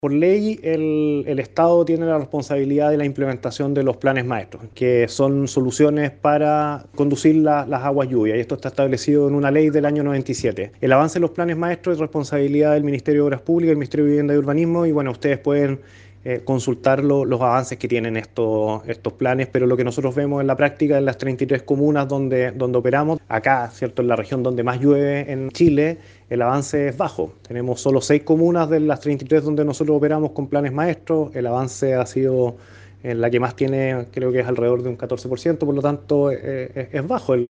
Por ley, el Estado tiene la responsabilidad de la implementación de los planes maestros, que son soluciones para conducir las aguas lluvias, y esto está establecido en una ley del año 97. El avance de los planes maestros es responsabilidad del Ministerio de Obras Públicas, del Ministerio de Vivienda y Urbanismo, y bueno, ustedes pueden consultar los avances que tienen estos planes, pero lo que nosotros vemos en la práctica en las 33 comunas donde operamos, acá, ¿cierto?, en la región donde más llueve en Chile, el avance es bajo. Tenemos solo 6 comunas de las 33 donde nosotros operamos con planes maestros. El avance ha sido en la que más tiene, creo que es alrededor de un 14%, por lo tanto es bajo.